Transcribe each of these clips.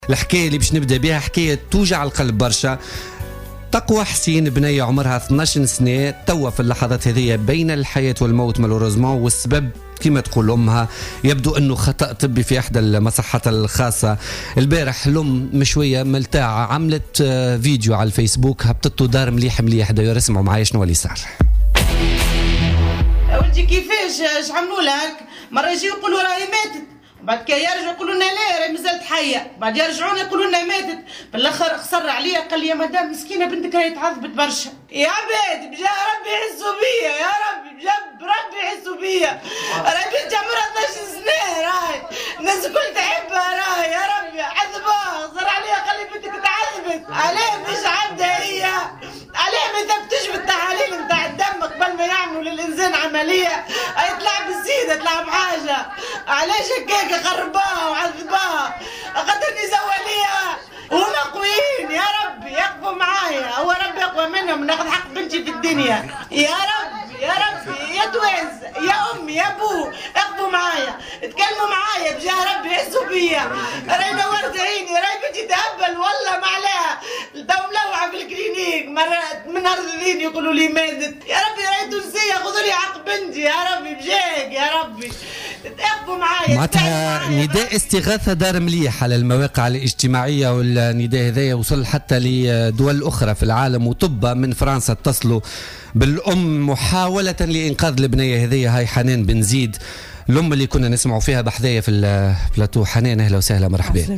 الحكاية اللي باش نبدأ بها حكاية توجع القلب برشا. تقوى حسين بنية عمرها 12 سنة توا في اللحظات هذه بين الحياة والموت مالوريزمون، والسبب كما تقول أمها يبدو أنه خطأ طبي في إحدى المصحات الخاصة. البارح الأم مشوية ملتاعة عملت فيديو على الفيسبوك هبطته دار مليح داير اسمعوا معايا شنو اللي صار. ولدي كيفاش عملوا لك؟ مرة يجيو يقولوا راهي ماتت، بعد كي يرجعوا يقولوا لنا لا راهي مازالت حيه، بعد يرجعون يقولوا لنا ماتت. بالاخر خسر عليا قال لي يا مدام مسكينه بنتك راهي تعذبت برشا. يا عباد بجاه ربي يحسوا بيا، يا ربي بجاه ربي يحسوا بيا. راهي بنتي عمرها 12 سنه، راهي الناس الكل تحبها، راهي يا ربي عذبها خسر عليا قال لي بنتك تعذبت. علاه مش عبده هي؟ علاه ما ثبتش بالتحاليل نتاع الدم قبل ما يعملوا للانسان عمليه؟ هي تلعب الزيده تلعب حاجه، علاش هكاك خرباها وعذباها؟ قدرني زواليها وهما قويين، يا ربي يقفوا معايا، هو ربي اقوى منهم، ناخذ حق بنتي في الدنيا. يا ربي يا ربي يا تويز يا امي يا ابو اقفوا معايا، اتكلموا معايا بجاه ربي يحسوا بيا. راهي نورت عيني، راهي بنتي تهبل والله ما عليها، تو ملوعه في الكلينيك، مرات من نهار الاثنين يقولوا لي ماتت. يا ربي راهي تونسيه خذوا لي حق بنتي، يا ربي بجاك يا ربي تقفوا معايا. معناتها نداء استغاثة دار مليح على المواقع الاجتماعية، والنداء هذا وصل حتى لدول أخرى في العالم، وطب من فرنسا اتصلوا بالأم محاولة لإنقاذ البنية هذه. هاي حنان بن زيد الأم اللي كنا نسمعوا فيها بحذايا في البلاتو. حنان أهلا وسهلا مرحبا.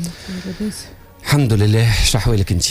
الحمد لله، شحوالك أنت؟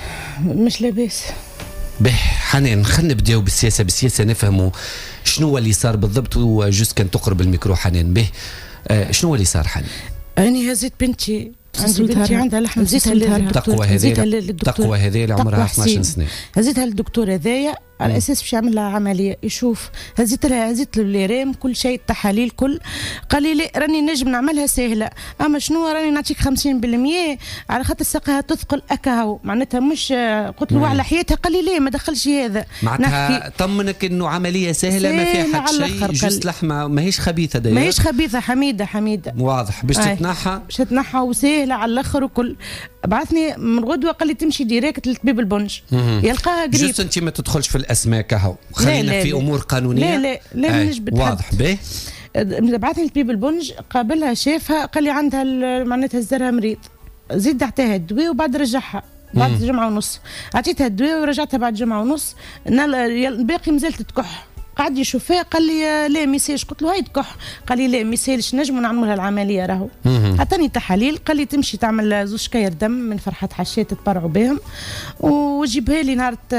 مش لاباس. به حنان خلينا نبداو بالسياسة نفهموا شنو اللي صار بالضبط، وجوز كان تقرب الميكرو حنان. به شنو اللي صار حنان؟ أنا هزيت بنتي عندها لحم، زيتها للدكتور. تقوى هذه اللي عمرها 12 سنة، هزيتها للدكتور هذايا على اساس باش يعمل لها عمليه يشوف. هزيت له الريم كل شيء التحاليل كل. قال لي لا راني نجم نعملها سهله، اما شنو راني نعطيك 50% على خاطر ساقها تثقل اكاهو، معناتها مش. قلت له على حياتها، قال لي لا ما دخلش هذا. معناتها طمنك انه عمليه سهله ما فيها حتى شيء، جست لحمه ماهيش خبيثه دايما، ماهيش خبيثه. حميده واضح باش تتنحى وسهله على الاخر وكل. بعثني من غدوه قال لي تمشي ديريكت للطبيب البنج يلقاها قريب. جست انت ما تدخلش في الاسماء كهو، خلينا في امور قانونيه. لا نجبد واضح. به بعثني لطبيب البنج، قابلها شافها قال لي عندها معناتها الزرها مريض، زيد اعطيها الدواء وبعد رجعها بعد جمعه ونص. عطيتها الدواء ورجعتها بعد جمعه ونص، باقي مازالت تكح. قعد يشوف فيها قال لي لا ميسالش. قلت له هاي تكح، قال لي لا ميسالش نجموا نعملوا العمليه راهو. عطاني تحاليل قال لي تمشي تعمل 2 شكاير دم من فرحه حشات تتبرعوا بهم، وجيبها لي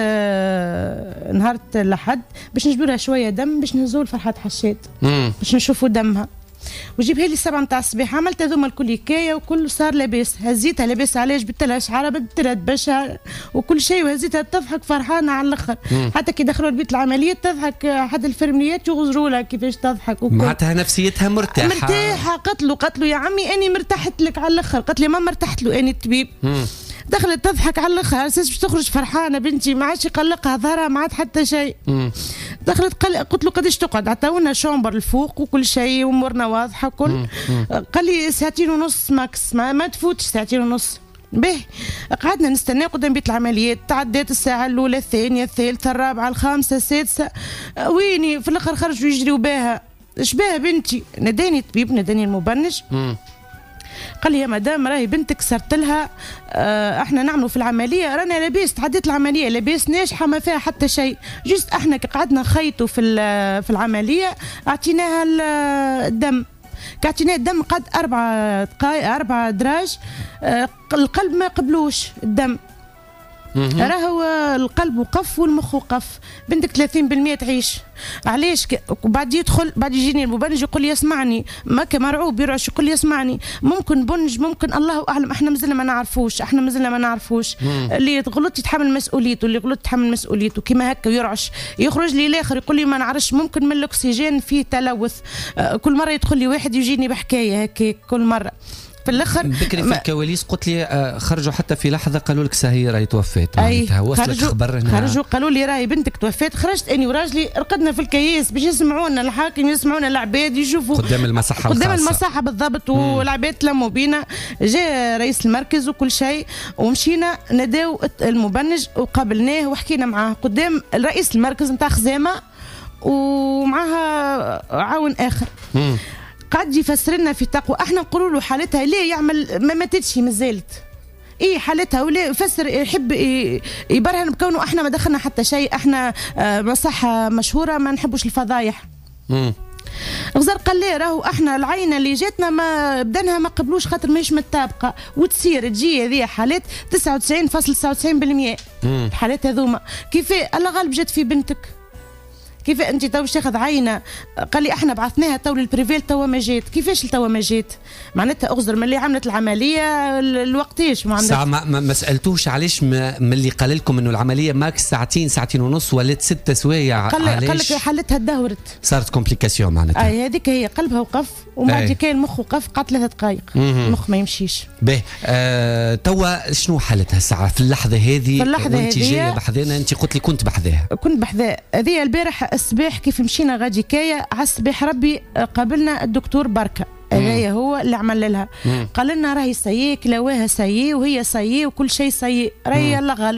نهار الاحد باش نجبوا لها شويه دم باش نهزوا فرحه حشات باش نشوفوا دمها، وجيبها لي 7 متاع الصباح. عملت هذوما الكل حكايه وكل صار لاباس. هزيتها لاباس علاش؟ جبت لها شعره بدت لها تبشر وكل شيء، وهزيتها تضحك فرحانه على الاخر. حتى كي دخلوا البيت العمليه تضحك، حتى الفرمليات يغزروا لها كيفاش تضحك وكل. معناتها نفسيتها مرتاحه. قلت له يا عمي اني مرتحت لك على الاخر. قالت لي ما مرتحت له اني الطبيب. دخلت تضحك على الاخر على اساس باش تخرج فرحانه بنتي، ما عادش يقلقها ظهرها ما عاد حتى شيء. دخلت قلت له قداش تقعد؟ عطاونا شومبر الفوق وكل شيء وامورنا واضحه كل. قال لي 2.5 ساعة ماكس، ما تفوتش 2.5 ساعة. به قعدنا نستنى قدام بيت العمليات، تعديت الساعه الاولى الثانيه الثالثه الرابعه الخامسه السادسه، ويني في الاخر خرجوا يجريوا بها. اش بها بنتي؟ ناداني الطبيب، ناداني المبرمج، قال لي يا مدام راهي بنتك صرت لها احنا نعملوا في العمليه رانا لاباس، تعديت العمليه لاباس ناجحه ما فيها حتى شيء. جست احنا قعدنا نخيطوا في العمليه، اعطيناها الدم. كاعطيناه الدم قد 4 دراج، القلب ما قبلوش الدم. راهو القلب وقف والمخ وقف. بنتك 30% تعيش. علاش؟ بعد يجيني المبرمج يقول لي اسمعني، ماك مرعوب يرعش يقول لي اسمعني ممكن بنج ممكن الله اعلم، احنا مازلنا ما نعرفوش. اللي غلط يتحمل مسؤوليته، اللي غلط يتحمل مسؤوليته كيما هكا يرعش. يخرج لي الاخر يقول لي ما نعرفش ممكن من الاكسجين فيه تلوث. كل مره يدخل لي واحد يجيني بحكايه هكاك كل مره. في الاخر بكري في الكواليس قلت لي خرجوا حتى في لحظه قالوا لك سهي راهي توفات معناتها وصلت خبر خرجوا قالوا لي راهي بنتك توفات. خرجت اني وراجلي رقدنا في الكياس باش يسمعونا الحاكم يسمعونا العباد يشوفوا قدام المصحه قدام المصحه بالضبط والعباد تلموا بينا. جاء رئيس المركز وكل شيء ومشينا نداو المبنج وقابلناه وحكينا معاه قدام رئيس المركز نتاع خزامه ومعها عاون اخر. قعد يفسر لنا في تقوى. احنا نقولوا له حالتها ليه يعمل ما ماتتش مازالت ايه حالتها ولا يفسر يحب يبرهن بكونه احنا ما دخلنا حتى شيء. احنا مصحه مشهوره ما نحبوش الفضايح. غزر قال لي راهو احنا العينه اللي جاتنا ما بدنها ما قبلوش خاطر ماهيش متطابقه وتصير تجي هذه حالات 99.99% الحالات هذوما. كيف الله غالب جات في بنتك كيف انت تو باش تاخذ عينه؟ قال لي احنا بعثناها تو للبريفيل توا ما جات. كيفاش توا ما جات؟ معناتها اغزر من اللي عملت العمليه الوقتيش ما عندك ما سالتوش علاش من اللي قال لكم انه العمليه ماكس ساعتين ونص ولات 6 سوايع. قال لك حالتها تدهورت صارت كومبليكاسيون معناتها. اي هذيك هي قلبها وقف وما كان المخ وقف قعد 3 دقائق المخ ما يمشيش. باهي توا شنو حالتها الساعه في اللحظه هذه وانت جايه بحذانا؟ انت قلت لي كنت بحذاها. كنت بحذا هذه البارح الصباح كيف مشينا غادي كايا على الصباح ربي قابلنا الدكتور بركه هذايا هو اللي عمل لها. قال لنا راهي سيي كلاواها سيي وهي سيي وكل شيء سيي راهي الله غالب.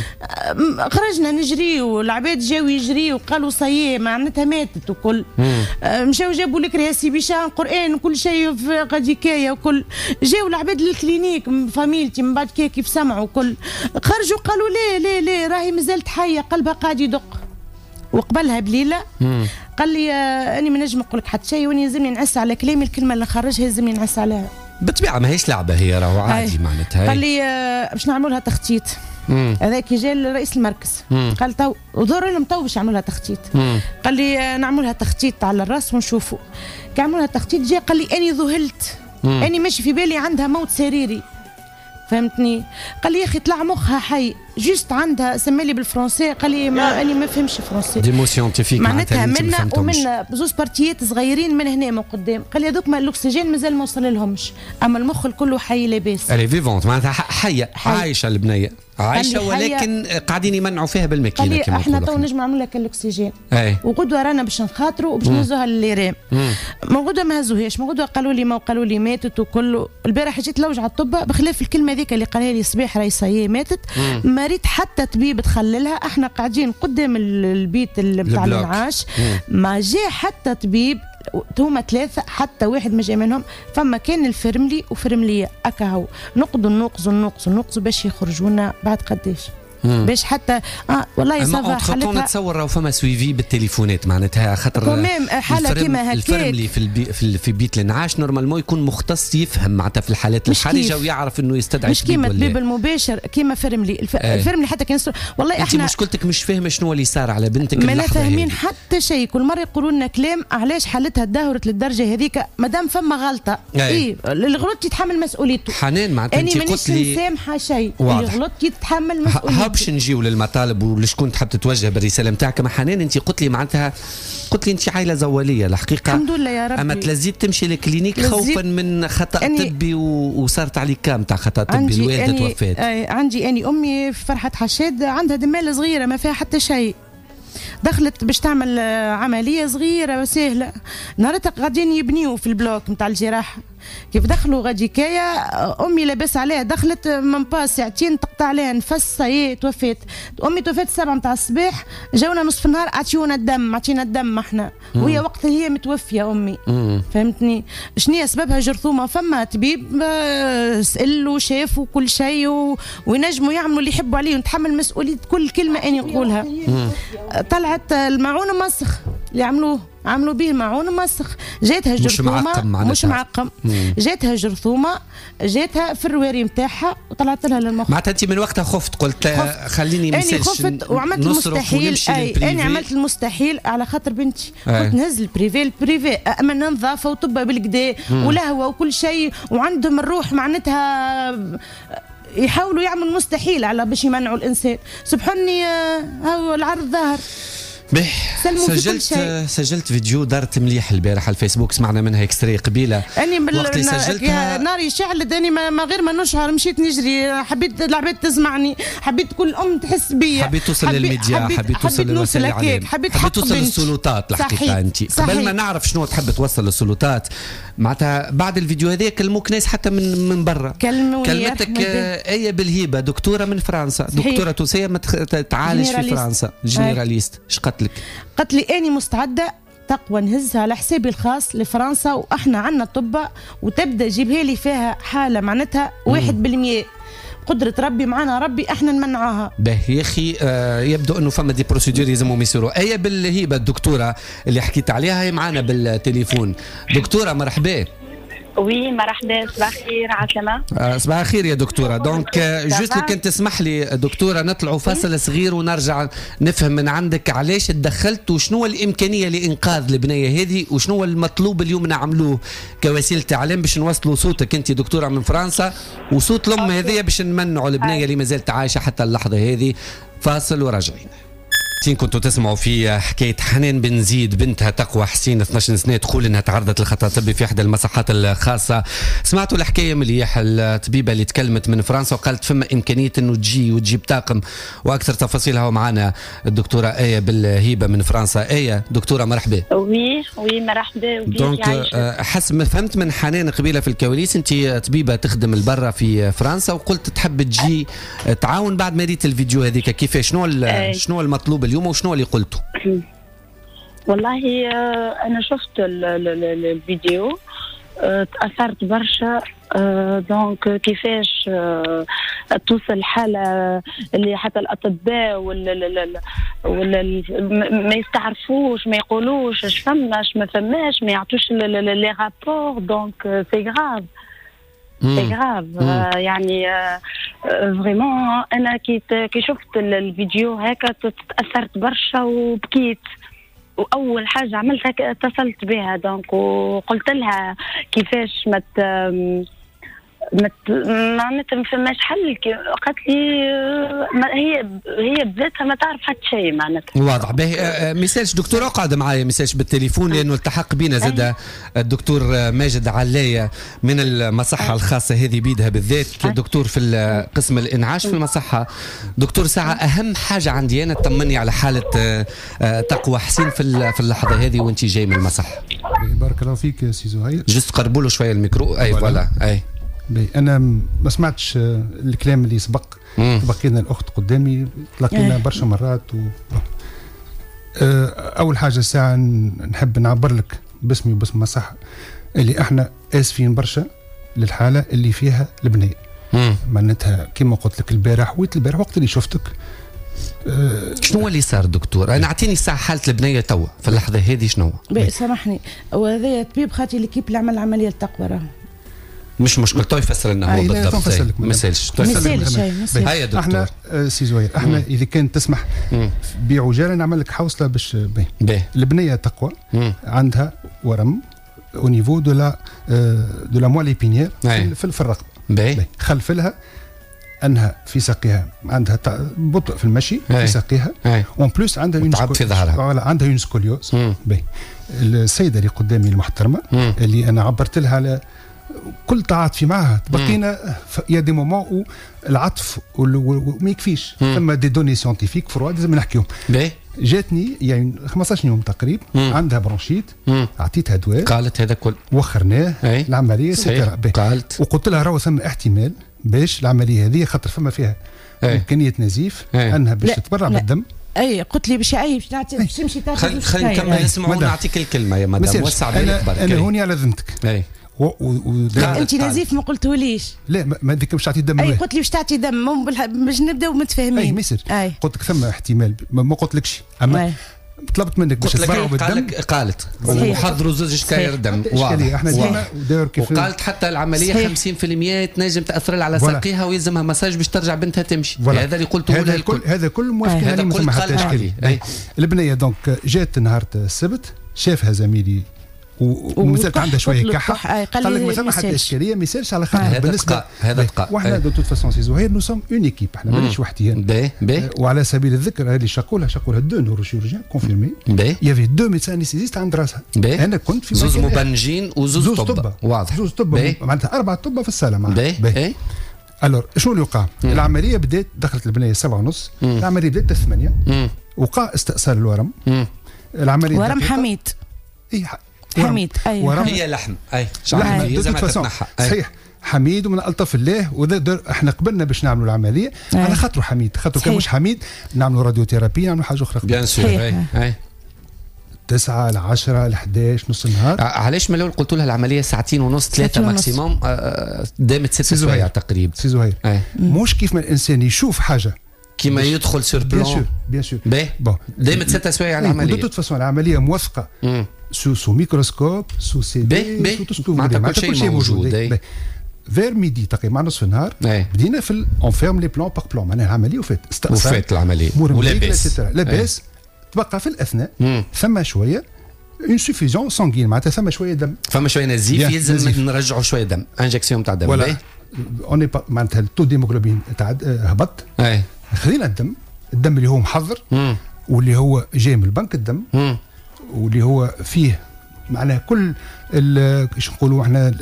خرجنا نجري والعباد جاوا يجري وقالوا سيي معناتها ماتت وكل. مشاو جابوا لك راسي بشان قران وكل شيء في غادي كايا وكل. جاوا العباد للكلينيك فاميلتي من بعد كيف سمعوا وكل خرجوا قالوا ليه راهي مازالت حيه قلبها قاعد يدق. وقبلها بليله قال لي اني ما نجم نقول لك حتى شيء واني يلزمني نعس على كلامي الكلمه اللي خرجها يلزمني نعس عليها. بالطبيعه ماهيش لعبه هي راهو عادي معناتها. قال لي باش نعملوا لها تخطيط. هذاك جا رئيس المركز قال تو ودور لهم تو باش يعملوا لها تخطيط. قال لي نعملوا لها تخطيط على الراس ونشوفوا. كعملوا لها تخطيط جا قال لي اني ذهلت اني ماشي في بالي عندها موت سريري فهمتني. قال لي يا اخي طلع مخها حي جوست عندها سمالي بالفرنسي. قال لي اني ما فهمش فرنسي دي سيانتيفيك معناتها منا ومنا بزوز بارتيات صغيرين من هنا من قدام. قال لي هذوك ما الاكسجين مازال ما وصل لهمش اما المخ الكل حي لاباس. الي فيفونت معناتها حيه عايشه البنيه عايشه ولكن قاعدين يمنعوا فيها بالماكينه كما احنا تو نجم نعمل لك الاكسجين وغدوه رانا باش نخاطروا وباش نهزوها للرام. ما غدوه ما هزوهاش ما غدوه قالوا لي ماتت وكله. البارح جيت لوج على الطبه بخلاف الكلمه هذيك اللي قالها لي صباح راهي سيئه ماتت. ما ريت حتى طبيب تخللها. احنا قاعدين قدام البيت بتاع الانعاش ما جاء حتى طبيب. هما 3 حتى واحد ما جاء منهم. فما كان الفرملي وفرمليه اكاهو نقصوا باش يخرجونا بعد قداش باش حتى والله صافا حالتها نتصور راهو فما سويفي بالتليفونات معناتها خاطر كمام حاله كيما هكاك. الفرملي في بيت الانعاش نورمالمون يكون مختص يفهم معناتها في الحالات الحرجه ويعرف انه يستدعي مش كيما الطبيب المباشر كيما فرملي الفرملي حتى كان والله احنا انت مشكلتك مش فاهمه شنو اللي صار على بنتك اللحظه ما فاهمين حتى شيء. كل مره يقولوا لنا كلام علاش حالتها تدهورت للدرجه هذيك مادام فما غلطه اللي غلط يتحمل مسؤوليته. حنان معناتها انت قلت لي سامحه شيء اللي غلط يتحمل مسؤوليته. باش نجيو للمطالب ولشكون تحب تتوجه بالرساله نتاعك. ما حنان انت قلت لي انت عائله زواليه الحقيقه الحمد لله يا ربي. اما تلزيت تمشي للكلينيك خوفا من خطا طبي وصارت عليك كام تاع خطا طبي الوالده توفات. عندي امي في فرحه حشاد عندها دماله صغيره ما فيها حتى شيء. دخلت باش تعمل عمليه صغيره وسهله. نهارتها قاعدين يبنيوا في البلوك نتاع الجراحه. كيف دخلوا غادي كايا امي لاباس عليها دخلت من باس ساعتين تقطع عليها نفس هي توفات. امي توفات 7 نتاع الصباح جاونا نصف النهار عطيونا الدم احنا وهي وقتها هي متوفيه امي. فهمتني شنو سببها؟ جرثومه. فما طبيب سأل وشاف وكل شيء وينجموا يعملوا اللي يحبوا عليه ونتحمل مسؤوليه كل كلمه اني نقولها. طلعت المعون مسخ اللي عملوا به معون مسخ. جاتها جرثومه مش معقم جاتها جرثومه جاتها في الرواري نتاعها وطلعت لها للمخ. معناتها انت من وقتها خفت قلت خليني ما نسالش. خفت وعملت المستحيل. انا عملت المستحيل على خاطر بنتي. قلت نهز البريفي امن نظافه وطبه بالكدا ولهوه وكل شيء وعندهم الروح معناتها يحاولوا يعملوا المستحيل على باش يمنعوا الانسان. سبحاني هو العرض ظاهر. سجلت فيديو دارت مليح البارح على الفيسبوك، سمعنا منها اكستري قبيله. اني وقت اللي سجلتها ناري شعلت، اني ما غير ما نشعر مشيت نجري، حبيت العباد تسمعني، حبيت كل تحس بيا، حبيت توصل للميديا، حبيت توصل للوسائل الاعلام، حبيت توصل للسلطات. الحقيقه انت قبل ما نعرف شنو تحب توصل للسلطات معناتها بعد الفيديو هذا كلموك ناس حتى من برا، كلمتك آية بالهيبة، دكتورة من فرنسا، دكتورة تونسية تعالج في فرنسا، جنراليست. ايش قالت لك؟ قالت لي اني مستعدة تقوى نهزها على حسابي الخاص لفرنسا، واحنا عندنا طبة وتبدا جيبها لي فيها حالة معناتها 1%. قدرة ربي معنا، ربي احنا نمنعوها. به يا اخي يبدو انه فما دي بروسيدور لازمهم يصيروا. آية بالهيبة الدكتورة اللي حكيت عليها هي معنا بالتليفون. دكتورة مرحبا. وي مرحبا، صباح الخير عسلامة. صباح الخير يا دكتورة. دونك جوست لك انت تسمح لي دكتورة نطلعوا فاصل صغير ونرجع نفهم من عندك علاش تدخلت وشنو الإمكانية لإنقاذ البنية هذه وشنو المطلوب اليوم نعملوه كوسيلة إعلام باش نوصلوا صوتك انت دكتورة من فرنسا وصوت الأم هذه باش نمنعوا البنية اللي ما زالت عايشة حتى اللحظة هذه. فاصل وراجعين. كنتوا تسمعوا في حكاية حنان بن زيد بنتها تقوى حسين 12 سنة تقول انها تعرضت لخطأ طبي في احدى المصحات الخاصة. سمعتوا الحكاية مليح، الطبيبة اللي تكلمت من فرنسا وقالت فما امكانية انه تجي وتجيب طاقم، واكثر تفاصيلها معنا الدكتورة آية بالهيبة من فرنسا. آية دكتورة مرحبا. وي مرحبا. دونك حسب فهمت من حنان قبيلة في الكواليس انت طبيبة تخدم البرة في فرنسا وقلت تحب تجي تعاون. بعد ما ريت الفيديو هذيك كيفاش شنو المطلوب اليوم وشنو اللي قلته؟ والله انا شفت الفيديو تأثرت برشا. دونك كيفاش توصل حالة اللي حتى الأطباء ما يستعرفوش، ما يقولوش اش فماش ما فماش، ما يعطوش لي رابور. دونك سي غراف سي غراف. يعني فريمون انا كي شفت الفيديو هكا تأثرت برشا وبكيت. واول حاجه عملتها اتصلت بها دونك وقلت لها كيفاش معناتها ما فماش حل. قالت لي هي بذاتها ما تعرف حتى شيء معناتها. واضح. باهي ميساج دكتور اقعد معايا ميساج بالتليفون لانه التحق بينا زاد الدكتور ماجد علاية من المصحه الخاصه هذه بيدها بالذات، دكتور في قسم الانعاش في المصحه. دكتور ساعه اهم حاجه عندي انا تطمني على حاله تقوى حسين في اللحظه هذه وانت جاي من المصحه. بارك الله فيك سي زهير. جست قربوا له شويه الميكرو. اي فوالا. اي انا ما سمعتش الكلام اللي سبق. بقينا الاخت قدامي تلاقينا برشا مرات اول حاجه ساعه نحب نعبر لك باسمي وباسم المصحه اللي احنا اسفين برشا للحاله اللي فيها البنيه. معناتها كما قلت لك البارح وقت اللي شفتك. شنو اللي صار دكتور؟ انا اعطيني الساعه حاله البنيه توا في اللحظه هذه شنو؟ سامحني، وهذا طبيب خاطي ليكيب اللي عمل عمليه التقوى راه مش مشكل. تو يفسر لنا هو بالضبط. ما سالش هيا دكتور. احنا سي زوير احنا اذا كان تسمح بعجاله نعمل لك حوصله باش البنيه تقوى عندها ورم او نيفو دو لا موالي بينيير في الرقبه. خلف لها انها في ساقها عندها بطء في المشي في ساقها وان بلوس عندها في ظهرها عندها اون سكوليوز. السيده اللي قدامي المحترمه اللي انا عبرت لها على كل تعاطفي معها. بقينا يا دي مومون العطف وما يكفيش. ثم دي دوني سيانتيفيك فروا لازم نحكيهم. جاتني يعني 15 يوم تقريبا عندها برونشيت، اعطيتها دواء قالت هذا كل وخرناه العمليه قالت وقلت لها راهو ثم احتمال باش العمليه هذه خاطر فما فيها امكانيه نزيف انها باش تتبرع بالدم. اي قلت لي باش باش تمشي تاخذ. خلينا نكمل نسمعوا ونعطيك الكلمه يا مدام. وسع بالك برك. انا هوني على ذمتك. انت نزيف ما قلتوليش. لا ما ديك باش تعطي دم. اي قلت لي باش تعطي دم باش نبداو متفاهمين. اي ما يصير. قلت لك ثم احتمال ما قلتلكش اما طلبت منك باش تبرعوا بالدم. قالت وحضروا زوج شكاير دم. احنا ديما وقالت حتى العمليه 50% تنجم تاثر على ساقيها ويلزمها مساج باش ترجع بنتها تمشي. هذا اللي قلته لها الكل. هذا كل موافقين عليه ما حتى اشكاليه. البنيه دونك جات نهار السبت شافها زميلي ومثلت عندها شويه كحه قال لك ما ثم حتى اشكاليه ما يسالش على خاطر بالنسبه هذا دقه وحنا دو توت فاسون سي زهير نو سوم اون ايكيب احنا مانيش وحديين وعلى سبيل الذكر هذه شقولها دو نوروشيرجيان كونفيرمي يافي دو ميدسان انستيزيست عند راسها انا كنت في زوز مبنجين وزوز طب واضح زوز طب معناتها 4 طب في الصاله معاها الور شنو اللي وقع؟ العمليه بدات دخلت البنيه 7:30 العمليه بدات 8 وقع استئصال الورم العمليه ورم حميد حميد ايوه هي لحم اي صحيح حميد ومن الطف الله احنا قبلنا باش نعملوا العمليه على خاطر حميد خاطر كان مش حميد نعملوا راديوثيرابي نعملوا حاجه اخرى بيان سور اي 9 ل 10 ل 11 نص النهار. علاش من الاول قلت لها العمليه 2.5 ساعات 3 ماكسيموم دامت 6 سوايع تقريبا. سي زهير مش كيف ما الانسان يشوف حاجه كيما يدخل سور بلان بيان سور بون دامت 6 سوايع العمليه. دو توت فاسون العمليه موثقه سو ميكروسكوب سو سي دي سو تو سكو معناتها كل شيء موجود. فير ميدي تقريبا مع نصف النهار بدينا في اون فيرم لي بلان باغ بلان معناها العمليه وفات العمليه لاباس تبقى في الاثناء ثم شويه اون سوفيزيون سانغين معناتها ثم شويه دم فما شويه نزيف يلزم نرجعوا شويه دم انجكسيون تاع دم ولا اوني معناتها التو ديموغلوبين تاع هبط خذينا الدم اللي هو محضر واللي هو جاي من البنك الدم واللي هو فيه معناها كل ايش نقولوا احنا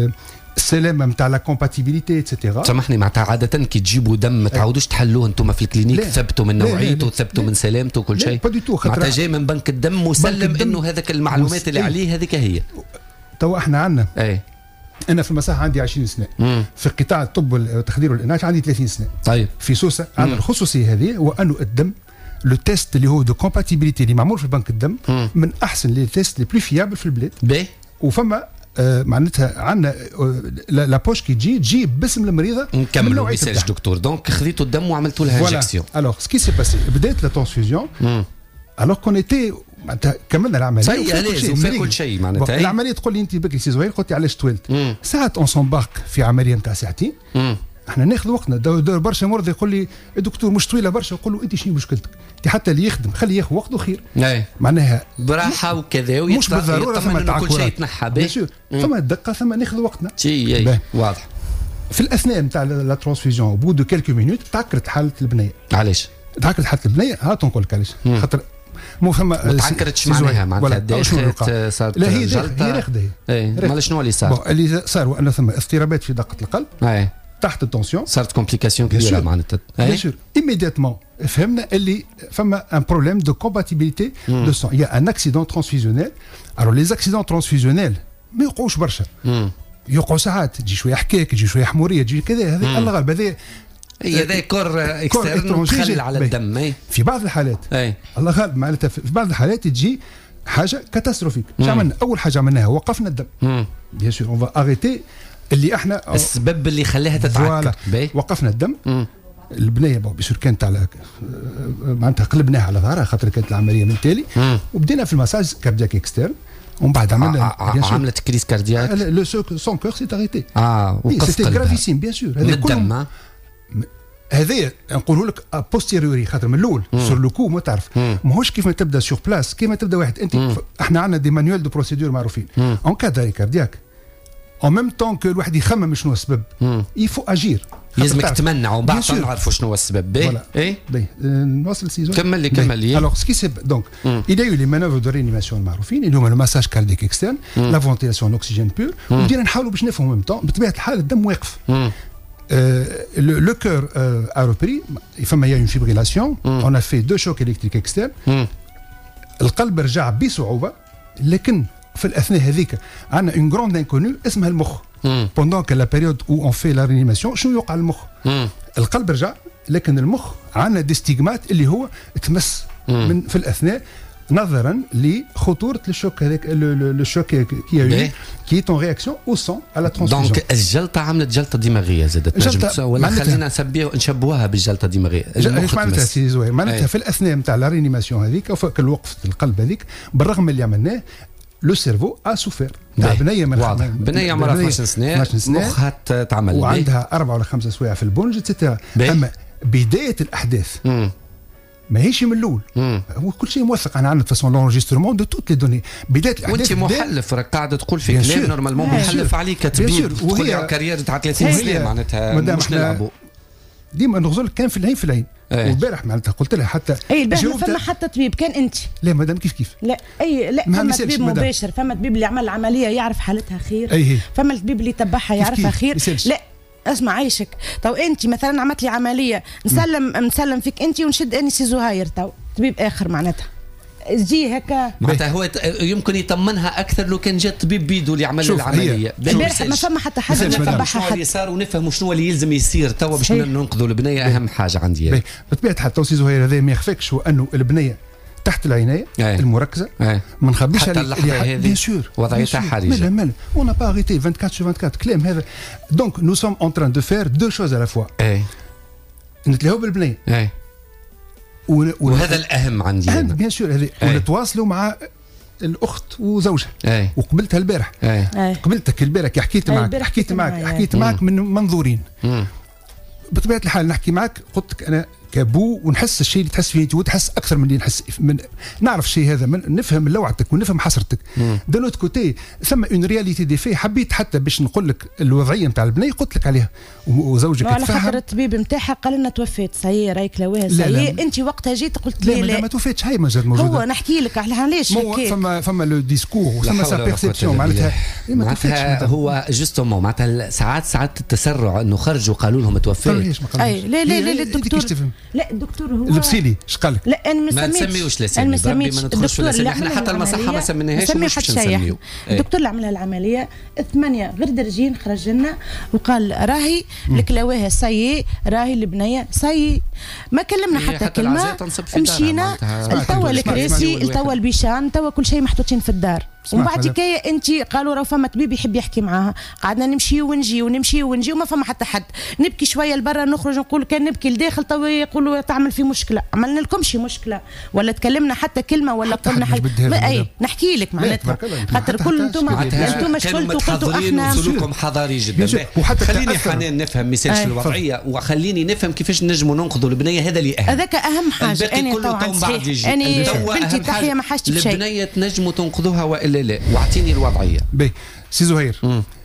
السلامه نتاع لا كومباتيبيليتي اتسيتيرا. سامحني معناتها عاده كي تجيبوا دم ما تعودوش تحلوه انتم في الكلينيك ثبتوا من نوعيته ثبتوا من سلامته وكل شيء معناتها جاي من بنك الدم مسلم انه هذاك المعلومات اللي عليه هذيك هي. توا احنا عندنا انا في المساحه عندي 20 سنه في قطاع الطب والتخدير والانعاش عندي 30 سنه. طيب في سوسه عندنا الخصوصيه هذه وانه الدم لو تيست اللي هو دو كومباتيبيليتي اللي معمول في بنك الدم من احسن لي تيست لي بلو فيابل في البلاد. وفما معناتها عندنا لا بوش كي تجي باسم المريضه. نكملوا ميساج دكتور دونك خذيتوا الدم وعملتوا لها انجكسيون. الوغ سكي سي باسي بدات لا ترانسفيزيون الوغ كون ايتي معناتها كملنا العمليه في كل شيء معناتها العمليه تقول لي انت بكري سي زهير قلت لي علاش طولت ساعات اون سومبارك في عمليه نتاع ساعتين احنا ناخذ وقتنا. دور برشا مرضى يقول لي الدكتور مش طويله برشا نقول له انت شنو مشكلتك؟ انت حتى اللي يخدم خليه ياخذ وقته خير معناها براحه وكذا مش بالضروره ثم كل شيء يتنحى ثم الدقه ثم ناخذ وقتنا واضح. في الاثناء نتاع لا ترانسفيزيون بو دو كيلكو مينوت تعكرت حاله البنيه. علاش؟ تعكرت حاله البنيه هات نقول لك علاش خاطر مو فما ما تعكرتش معناها معناتها صارت لا هي راخده مال شنو اللي صار؟ اللي صار وان ثم اضطرابات في دقه القلب تحت التونسيون صارت كومبليكاسيون كبيره معناتها بيان سور ايميدياتمون فهمنا اللي فما ان بروبليم دو كومباتيبيليتي دو سون يا ان اكسيدون ترانسفيزيونيل. الوغ لي اكسيدون ترانسفيزيونيل ما يوقعوش برشا يوقعوا ساعات تجي شويه حكاك تجي شويه حموريه تجي كذا هذا الله غالب هذا كور اكسترن مخلل على الدم. في بعض الحالات الله غالب معناتها في بعض الحالات تجي حاجه كاتاستروفيك. عملنا اول حاجه عملناها وقفنا الدم بيان سور اون فا اريتي اللي احنا السبب اللي خلاها تتعكر وقفنا الدم. البنيه بيصير كانت على معناتها قلبناها على ظهرها خاطر كانت العمليه من تالي وبدينا في المساج كاردياك اكسترن ومن بعد عملنا عملت كريس كاردياك لو سون كور سي اريتي وقف سيتي غرافيسيم بيان سور هذا الدم هذايا نقوله لك بوستيريوري خاطر من الاول سور لو كو ما تعرف ماهوش كيف ما تبدا سور بلاس كيف ما تبدا واحد انت احنا عندنا دي مانيوال دو بروسيدور معروفين اون كادري كاردياك اون ميم طون كو الواحد يخمم شنو السبب يفو اجير لازمك تمنع ومن بعد نعرفوا شنو هو السبب. باهي نوصل سيزون كمل لي الوغ سكي سي دونك il y a eu les manœuvres de réanimation المعروفين اللي هما المساج كارديك اكسترن لا فونتيلاسيون اوكسجين بور وبدينا نحاولوا باش نفهموا ميم طون بطبيعه الحال الدم واقف le cœur a repris il y a une fibrillation on a fait 2 chocs électriques externes القلب رجع بصعوبه لكن في الاثناء هذيك عندنا اون غروند انكونو اسمها المخ بوندون que la période où on fait la réanimation شنو يوقع المخ القلب رجع لكن المخ عندنا دي ستيغمات اللي هو تمس من في الاثناء نظرا لخطوره الشوك هذاك لو شوك كي est en réaction au sang à la transfusion. دونك الجلطه عملت جلطه دماغيه زادت ولا خلينا نشبهوها بالجلطه الدماغيه. ايش معناتها سي زوير؟ معناتها في الاثناء نتاع لا رينيماسيون هذيك وقفه القلب هذيك بالرغم اللي عملناه لو سيرفو ا سوفير. بنيه بنيه عمرها 12 سنه مخها تعمل وعندها 4 ولا 5 سوايع في البنج اتسيتيرا. اما بدايه الاحداث ماهيش من الاول. هو كل شيء موثق، انا عندنا فاسون لونجسترومون دو توت لي دوني بدايه الاحداث. وانت محلف راك قاعد تقول في كلام نورمالمون محلف عليك كتبيب تقول لي كارير تاع 30 سنه معناتها مش نلعبوا ديما نغزل كان في العين في العين. والبارح معناتها قلت لها حتى البارح ما فما حتى طبيب كان انت لا مدام كيف لا لا فما طبيب مباشر، فما طبيب اللي عمل العمليه يعرف حالتها خير، فما الطبيب اللي تبعها يعرفها خير. لا اسمع عايشك تو انت مثلا عملت لي عمليه نسلم فيك انت ونشد انسي زهير تو طبيب اخر معناتها تجي هكا معناتها هو يمكن يطمنها اكثر لو كان جا طبيب بيدو اللي عمل العمليه. البارح ما فما حتى حاجه تبعها شنو اللي صار ونفهم شنو اللي يلزم يصير توا باش ننقذوا البنيه. اهم حاجه عندي بطبيعه الحال توصي زهير هذا ما يخفاكش هو انه البنيه تحت العنايه المركزه ما نخبيش عليك بيان سور وضعيتها حرجه. مالا اون با اريتي 24/24 كلام هذا. دونك نو سوم اون تران دو فير دو شوز على فوا. نتلاهوا بالبنيه وهذا الاهم عندي بيان سور هذه. ونتواصلوا مع الاخت وزوجها. وقبلتها البارح قبلتك البارح حكيت معك من منظورين. بطبيعه الحال نحكي معك قلت لك انا كابو ونحس الشيء اللي تحس فيه انت وتحس اكثر من اللي نحس نعرف الشيء هذا نفهم لوعتك ونفهم حسرتك. دو نوت كوتي ثم اون رياليتي دي في حبيت حتى باش نقول لك الوضعيه نتاع البنيه قلت لك عليها وزوجك على خاطر الطبيب نتاعها قال لنا توفيت صحيح راهي كلاوها صحيح. انت وقتها جيت قلت لي لا ما توفيتش هاي مازال موجوده. هو نحكي لك علاش فما لو ديسكور وثم سا بيرسيبسيون معناتها هو جوستومون معناتها ساعات التسرع انه خرجوا قالوا لهم توفيت. لا الدكتور لا الدكتور هو البسيلي اش قال لك؟ لا انا ما نسميوش لساني بربي ما ندخلش في لساني. احنا حتى المصحه ما سميناهاش مش نسميو. الدكتور اللي عمل العمليه 8 غير درجين خرج لنا وقال راهي الكلاوها سي راهي البنيه سي ما كلمنا حتى كلمه. مشينا التوا الكراسي التوا البيشان توا كل شيء محطوطين في الدار. ومن بعد كي انت قالوا راه فما طبيب يحب يحكي معاها قعدنا نمشي ونجي وما فما حتى حد. نبكي شويه لبرا نخرج نقول كان نبكي لداخل تو يقولوا تعمل في مشكله. عملنا لكمش مشكله ولا تكلمنا حتى كلمه ولا قلنا حاجه. نحكي لك معناتها خاطر كل انتم قلتوا احنا سلوككم حضاري جدا. خليني حنان نفهم مثال الوضعيه وخليني نفهم كيفاش نجموا ننقذوا البنيه. هذا اللي اهم. هذاك اهم حاجه. انا طبعا صحيح انا بنتي تحيه ما حاجتي بشيء. البنيه تنجموا تنقذوها والا لا. واعطيني الوضعيه. سي زهير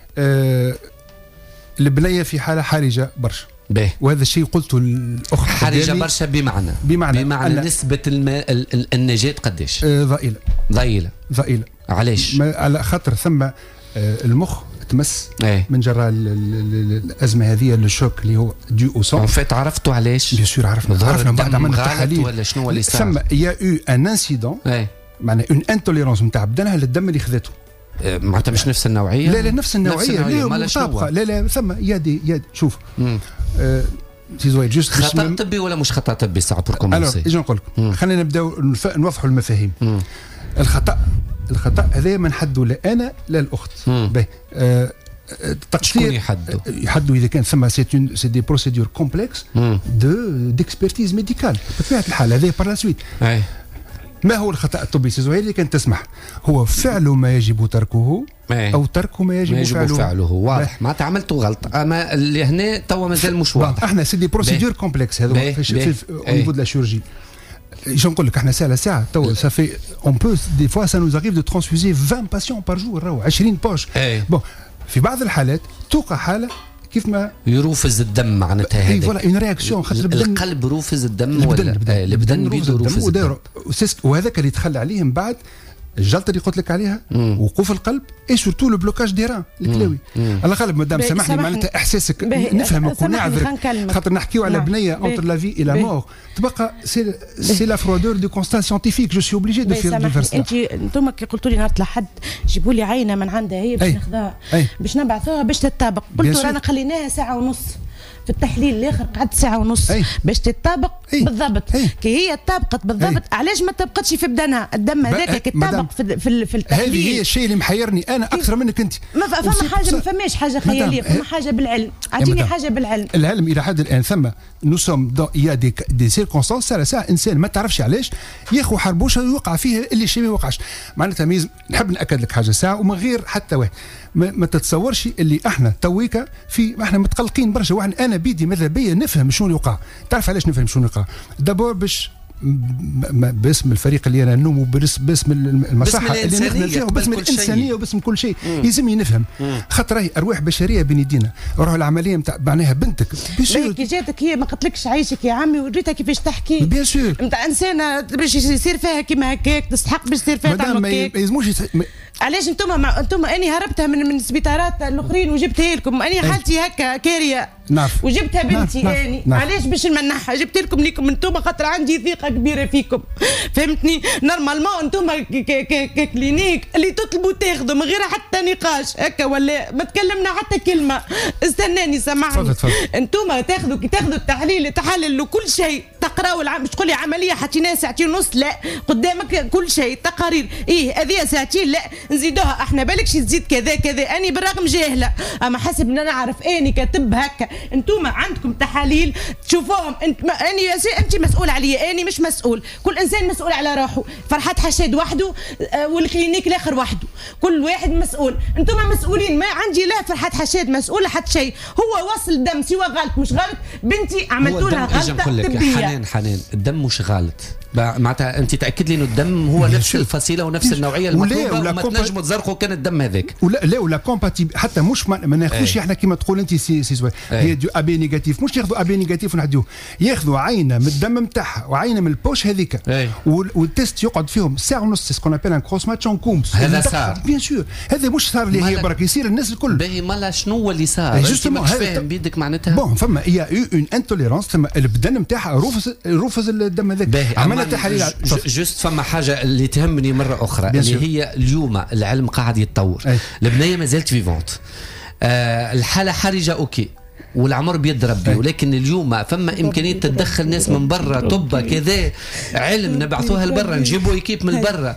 البنيه في حاله حرجه برشا. وهذا الشيء قلته الاخت حرجه برشا بمعنى نسبه النجاه قداش؟ ضئيله. علاش؟ على خاطر ثم المخ تمس من جراء الازمه هذه الشوك اللي هو ديو او سون. فات عرفتوا علاش؟ بيان سور عرفنا بعد عملنا تحاليل ولا شنو اللي صار؟ ثم يا او ان انسيدون معناها اون انتوليرونس نتاع بدنها للدم اللي خذته. معناتها مش نفس النوعيه؟ لا نفس النوعيه لا مطابقه. لا ثم يا شوف سي زويد جوست خطا طبي ولا مش خطا طبي صعب بوركم نسي. اجي نقول لك خلينا نبداو نوضحوا المفاهيم. الخطا هذا من حده لا انا لا الاخت. شكون يحدوا اذا كان ثم سي دي بروسيدور كومبلكس ديكسبرتيز ميديكال بطبيعه الحال. هذا بار لا سويت. ما هو الخطأ الطبي سي زهير اللي كان تسمح؟ هو فعل ما يجب تركه أو ترك ما يجب فعله. واضح معناتها عملتوا غلط. أما اللي هنا توا مازال مش واضح. احنا سي دي بروسيدور كومبلكس هذا في او نيفو دو لا شيرورجي. جو نقول لك احنا ساعه توا سافي اون بو دي فوا سا نوز اريف دو ترانسفوزي 20 باسيون بار جور راهو 20 بوش. بون في بعض الحالات توقع حاله كيف ما يروفز الدم معناتها هذا. فوالا اون رياكسيون خاطر القلب روفز الدم ولا البدن بيدو روفز الدم. وهذاك اللي دخل عليه من بعد الجلطه اللي قلت لك عليها وقوف القلب اي سورتو لو بلوكاج دي ران الكلاوي. الله غالب مدام سامحني معناتها احساسك نفهمك ونعذرك خاطر نحكيو على بنيه اونتر لا في الى مور تبقى سي لا فرودور دو كونستات سيانتيفيك جو سي اوبليجي دو فير سا. انتم كي قلتوا لي نهار الأحد جيبوا لي عينه من عندها هي باش ناخذها باش نبعثوها باش تتطابق. قلت رانا خليناها ساعه ونص في التحليل الاخر قعدت ساعه ونص باش تتطابق بالضبط. كي هي طابقت بالضبط علاش ما طبقتش في بدنها الدم هذاك كي طابق في التحليل. هذه هي الشيء اللي محيرني انا اكثر منك انت. ما حاجه ما فماش حاجه خياليه فما حاجه بالعلم. اعطيني حاجه بالعلم. العلم الى حد الان ثم نو سوم دو يا دي سيركونستانس ساعه انسان ما تعرفش علاش ياخذ حربوشه ويوقع فيه اللي شيء ما يوقعش. معناتها نحب ناكد لك حاجه ساعه ومن غير حتى واحد ما تتصورش اللي احنا تويكا احنا متقلقين برشا. واحد انا بيدي ماذا بيا نفهم شنو يوقع. تعرف علاش نفهم شنو يوقع؟ دابور باش باسم الفريق اللي انا نوم وباسم المصحه اللي نخدم فيها وباسم الانسانيه وباسم كل شيء يلزمني نفهم خاطر راهي ارواح بشريه بين يدينا. روح العمليه نتاع معناها بنتك كي جاتك هي ما قلتلكش عايشك يا عمي وريتها كيفاش تحكي بيان سور نتاع انسانه باش يصير فيها كيما هكاك تستحق باش يصير فيها تعمل هكاك. ما يلزموش علاش انتم اني هربتها من السبيطارات الاخرين وجبتها لكم اني حالتي هكا كاريه نعرف وجبتها بنتي اني علاش باش نمنحها جبت لكم ليكم انتم خاطر عندي ثقه كبيره فيكم فهمتني. نورمالمون انتم كلينيك اللي تطلبوا تاخذوا من غير حتى نقاش هكا ولا ما تكلمنا حتى كلمه استناني سامحني. انتم تاخذوا التحليل تحللوا كل شيء تقراوا مش تقول لي عمليه حطيناها ساعتين ونص لا قدامك كل شيء تقارير هذه ساعتين لا نزيدوها احنا بالكش تزيد كذا كذا اني بالرغم جاهله اما حسب ان نعرف اني كاتب هكا انتم عندكم تحاليل تشوفوهم انت مسؤول عليا اني مش مسؤول. كل انسان مسؤول على روحه. فرحات حشاد وحده والكلينيك الاخر وحده كل واحد مسؤول. انتم مسؤولين ما عندي لا فرحات حشاد مسؤوله حتى شيء هو وصل الدم سواء غلط مش غلط بنتي عملتوا لها غلطه طبيه. حنان الدم مش غلط معناتها انت تاكد لي انه الدم هو نفس الفصيله ونفس النوعيه المطلوبه وما تنجموا تزرقوا كان الدم هذاك ولا كومباتيب حتى مش ما ناخذوش احنا كما تقول انت سي هي دو ابي نيجاتيف مش ياخذوا ابي نيجاتيف ونحدوه ياخذوا عينه من الدم نتاعها وعينه من البوش هذيك والتيست يقعد فيهم ساعه ونص سكون ابل ان كروس ماتش اون كومبس هذا صار بيان سور هذا مش صار اللي هي برك يصير الناس الكل باهي مالا شنو هو اللي صار جوستومون فاهم بيدك معناتها بون فما هي اون انتوليرانس ثم البدن نتاعها رفض الدم هذاك عملنا تحاليل جوست فما حاجه اللي تهمني مره اخرى اللي هي اليوم العلم قاعد يتطور البنيه ما زالت فيفونت الحاله حرجه اوكي والعمر بيد ربي ولكن اليوم فما امكانيه تدخل ناس من برا طب كذا علم نبعثوها لبرا نجيبوا ايكيب من برا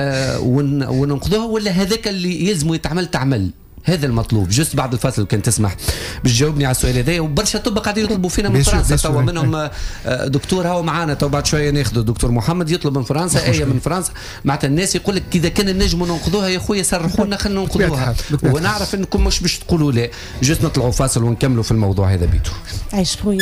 وننقذوها ولا هذاك اللي يلزموا تعمل هذا المطلوب. جست بعد الفاصل كان تسمح باش تجاوبني على السؤال هذا وبرشا طب قاعدين يطلبوا فينا من فرنسا توا منهم دكتور هو معانا تو بعد شويه ناخذ دكتور محمد يطلب من فرنسا من فرنسا معناتها الناس يقول لك اذا كان نجموا ننقذوها يا خويا صرحوا لنا خلينا ننقذوها ونعرف انكم مش باش تقولوا لا. جست نطلعوا فاصل ونكملوا في الموضوع هذا بيتو. عايش خويا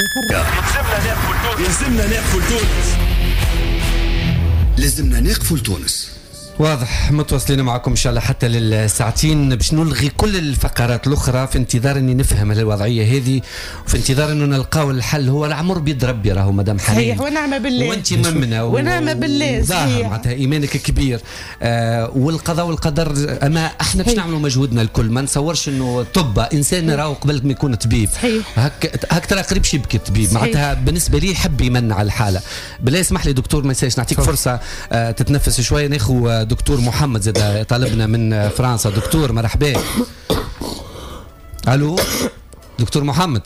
لازمنا نقفل تونس. واضح متواصلين معكم ان شاء الله حتى للساعتين باش نلغي كل الفقرات الاخرى في انتظار اني نفهم الوضعيه هذه وفي انتظار انه نلقاو الحل. هو العمر بيد ربي راهو مدام حنين صحيح ونعم بالله وانت ممنه ونعم بالله صحيح معناتها ايمانك كبير والقضاء والقدر اما احنا باش نعملوا مجهودنا الكل. ما نصورش انه طب انسان راهو قبل ما يكون طبيب هك ترى قريب يبكي الطبيب معناتها بالنسبه لي يحب يمن على الحاله. بالله اسمح لي دكتور ما يسالش نعطيك فرصه تتنفس شويه. ناخذ دكتور محمد زاد طالبنا من فرنسا. دكتور مرحبا. الو دكتور محمد.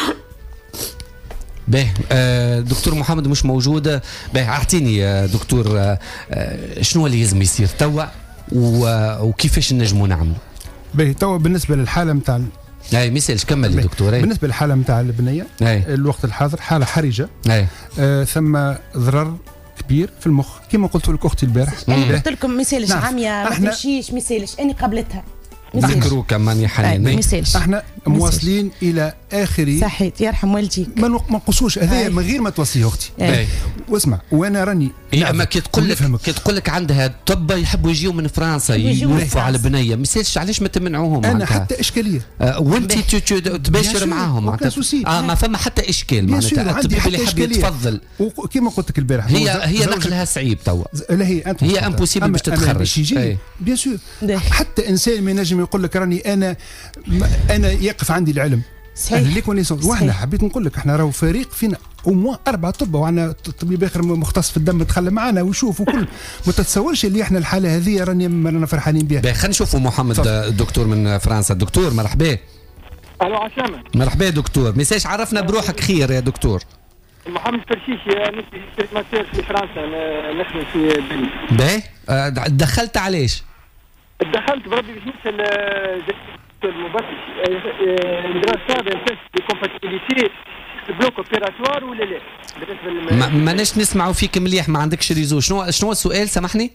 باهي دكتور محمد مش موجود. باهي اعطيني دكتور شنو اللي لازم يصير توا وكيفاش نجموا نعملوا. باهي توا بالنسبه للحاله نتاع اي ميسالش كمل يا دكتور. بالنسبه للحاله نتاع البنيه الوقت الحاضر حاله حرجه ثم ضرر كبير في المخ كما قلت لك اختي البارح. انا قلت لكم مثالش عاميه ما تمشيش مثالش اني قبلتها ذكروا كمان يا حنين احنا مواصلين الى اخر صحيت يرحم والديك ما نقصوش هذايا من غير ما توصيه اختي. واسمع وانا راني اما كي تقول لك عندها طب يحبوا يجيو من فرنسا يوقفوا على البنيه مثالش علاش ما تمنعوهم انا حتى اشكاليه وانت تباشر معاهم معناتها ما فما حتى اشكال معناتها الطبيب اللي يحب يتفضل وكما قلت لك البارح هي نقلها صعيب توا لا هي امبوسيبل باش تتخرج بيان سور حتى انسان ما ينجم يقول لك راني انا يقف عندي العلم صحيح ليك واحنا حبيت نقول لك احنا راهو فريق فينا او 4 طب وعندنا طبيب اخر مختص في الدم تخلى معنا ويشوف وكل ما تتصورش اللي احنا الحاله هذه رانا فرحانين بها. خلينا نشوفوا محمد الدكتور من فرنسا. الدكتور مرحبا. الو عسلامة. مرحبا دكتور ميساج عرفنا بروحك خير يا دكتور. محمد فرشيشي نسبي في فرنسا نخدم في بني. باهي دخلت علاش؟ دخلت بربي باش نسال المبرمج دراسه تيست دي كومباتيبيليتي بلوك اوبيراتوار ولا لا بالنسبه ماناش نسمعوا فيك مليح ما عندكش ريزو. شنو السؤال سامحني؟